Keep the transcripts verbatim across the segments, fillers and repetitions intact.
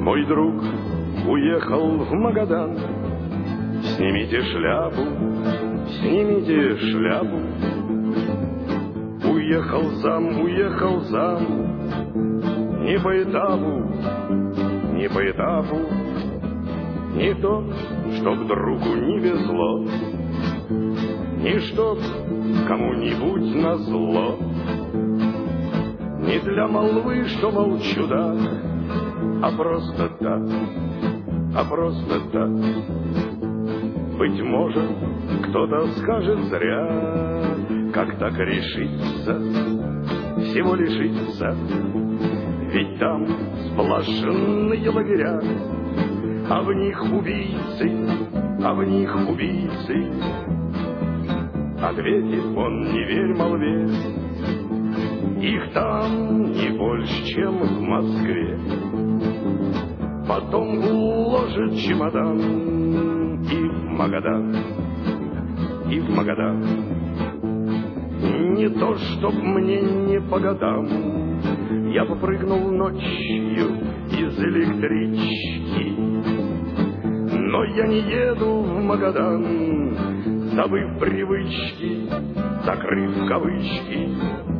Мой друг уехал в Магадан. Снимите шляпу, снимите шляпу. Уехал сам, уехал сам. Не по этапу, не по этапу. Не то, чтоб другу не везло, не чтоб кому-нибудь назло. Не для молвы, что, мол, чудак, а просто так, а просто так. Быть может, кто-то скажет зря, как так решиться, всего лишиться. Ведь там сплошные лагеря, а в них убийцы, а в них убийцы. Ответит он, не верь молве, их там не больше, чем в Москве. Потом уложит чемодан и в Магадан, и в Магадан. Не то, чтоб мне не по годам, я попрыгнул ночью из электрички, но я не еду в Магадан, забыв привычки, закрыв кавычки.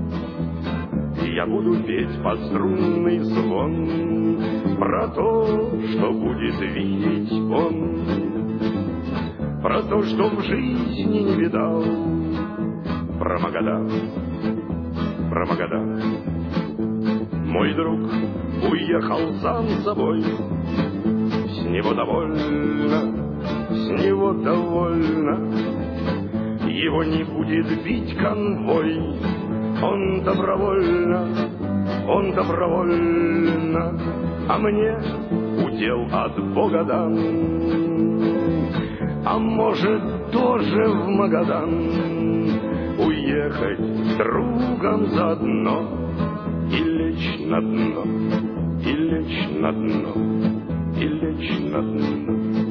Я буду петь под струнный звон про то, что будет видеть он, про то, что в жизни не видал, про Магадан, про Магадан. Мой друг уехал сам собой, с него довольно, с него довольно. Его не будет бить конвой, он добровольно, он добровольно. А мне удел от Бога дан, а может тоже в Магадан уехать с другом заодно и лечь на дно, и лечь на дно, и лечь на дно.